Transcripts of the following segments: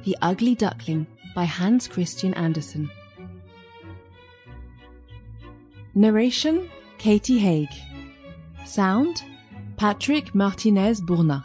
The Ugly Duckling by Hans Christian Andersen. Narration: Katie Haig. Sound: Patrick Martinez-Bourna.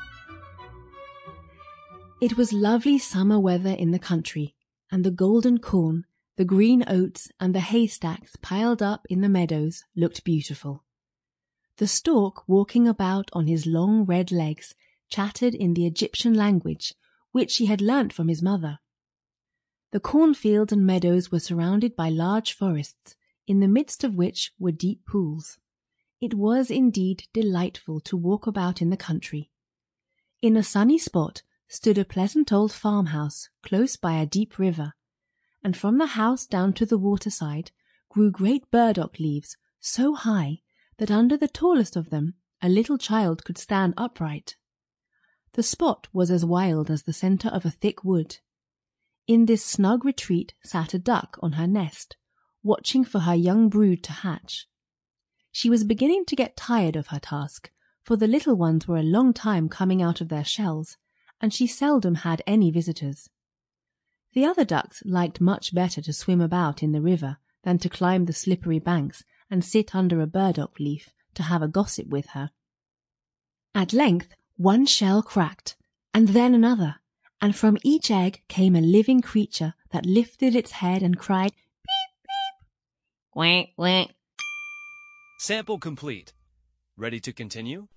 It was lovely summer weather in the country, and the golden corn, the green oats, and the haystacks piled up in the meadows looked beautiful. The stork, walking about on his long red legs, chattered in the Egyptian language, which he had learnt from his mother. The cornfields and meadows were surrounded by large forests, in the midst of which were deep pools. It was indeed delightful to walk about in the country. In a sunny spot stood a pleasant old farmhouse close by a deep river, and from the house down to the waterside grew great burdock leaves so high that under the tallest of them a little child could stand upright. The spot was as wild as the centre of a thick wood. In this snug retreat sat a duck on her nest, watching for her young brood to hatch. She was beginning to get tired of her task, for the little ones were a long time coming out of their shells, and she seldom had any visitors. The other ducks liked much better to swim about in the river than to climb the slippery banks and sit under a burdock leaf to have a gossip with her. At length one shell cracked, and then another, and from each egg came a living creature that lifted its head and cried, "Beep, beep!" Quack, quack. Sample complete. Ready to continue?